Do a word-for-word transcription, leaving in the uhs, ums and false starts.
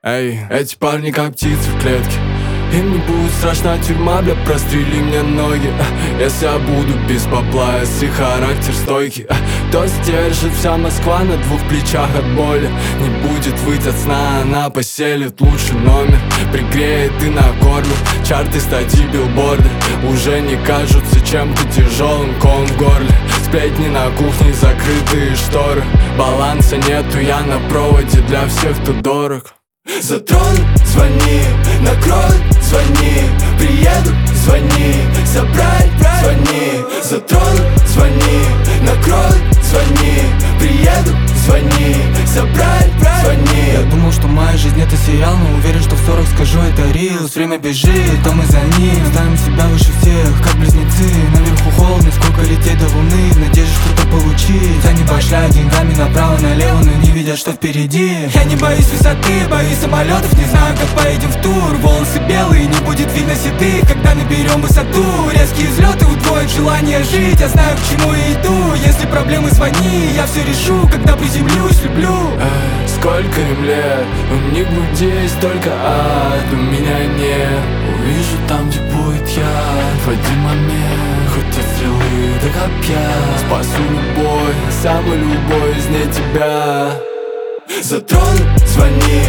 Эй, эти парни как птицы в клетке. Им не будет страшна тюрьма, бля, прострели мне ноги. Если я буду без бабла, если характер стойкий, то сдержит вся Москва на двух плечах от боли. Не будет выть от сна, она поселит лучший номер, пригреет и накормит. Чарты, статьи, билборды уже не кажутся чем-то тяжелым, ком в горле. Сплетни на кухне, закрытые шторы. Баланса нету, я на проводе для всех, кто дорог. Затронут, звони, накроют, звони, приедут, звони, забрать, звони. Затронут, звони, накроют, звони, приедут, звони, забрать, звони. Я думал, что моя жизнь это сериал, но уверен, что в сорок скажу это рилс. Время бежит, то мы за ним, ставим себя выше всех, как близнецы. Наверху холодно, сколько лететь до луны, в надежде что-то получить. Они башляют деньгами направо-налево, но не видят, что впереди. Я не боюсь высоты, боюсь самолетов, не знаю, как поедем в тур. Волосы белые, не будет видно седых, когда наберем высоту. Резкие взлеты удвоят желание жить, я знаю, к чему я иду. Если проблемы, звони, я все решу, когда приземлюсь, люблю. Эй, сколько им лет, у них в груди есть только ад, у меня нет. Увижу там, где будет яд, в один момент, хоть от стрелы до копья, спасу любой, самый любой из ней тебя. Затронут, звони,